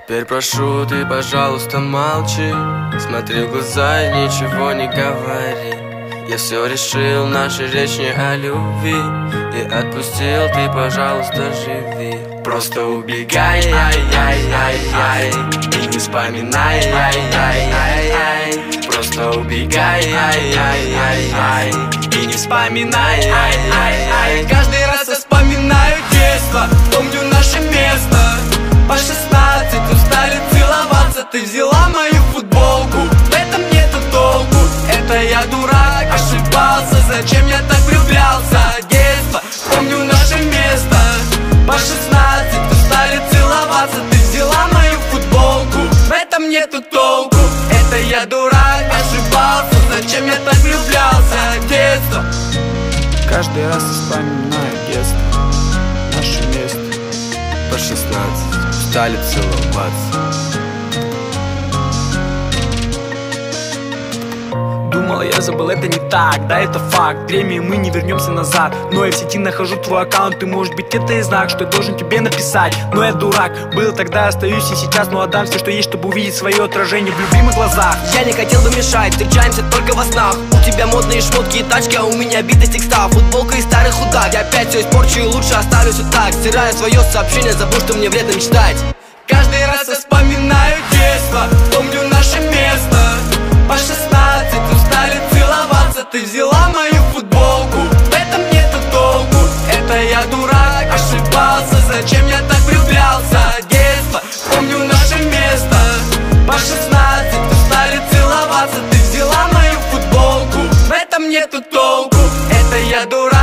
Теперь прошу, ты, пожалуйста, молчи. Смотри в глаза и ничего не говори. Я все решил, наша речь не о любви. И отпустил, ты, пожалуйста, живи. Просто убегай, ай-яй-яй-яй, и не вспоминай, ай-яй-яй-яй. Просто убегай, ай-яй-яй-яй, и не вспоминай, ай-яй-яй. Каждый раз я вспоминаю детство, помню наше место. По 16 устали целоваться, ты взяла мою футболку. В этом нету толку, это я дурак, ошибался. Зачем я так влюблялся? Детство, помню наше место. По 16 устали целоваться, ты взяла мою футболку. В этом нету толку, это я дурак, ошибался. Зачем я так влюблялся? Детство. Каждый раз вспоминаю детство, наше место. По 16 стали целоваться. Думал, я забыл, это не так, да, это факт. Время, мы не вернемся назад. Но я в сети нахожу твой аккаунт, и может быть это и знак, что я должен тебе написать. Но я дурак, был тогда, остаюсь и сейчас, но отдам все, что есть, чтобы увидеть свое отражение в любимых глазах. Я не хотел бы мешать, встречаемся только во снах. У тебя модные шмотки и тачки, а у меня битость текста. Футболка из старых худак, я опять все испорчу и лучше оставлю все так. Стираю свое сообщение, забыл, что мне вредно мечтать. Каждый раз я вспоминаю детство, помню наше место. По 16 устали целоваться, ты взяла мою футболку. В этом нету толку, это я дурак, ошибался. Зачем я так влюблялся? Детство, помню наше место. По 16 устали целоваться, ты взяла мою футболку. В этом нету толку, это я дурак.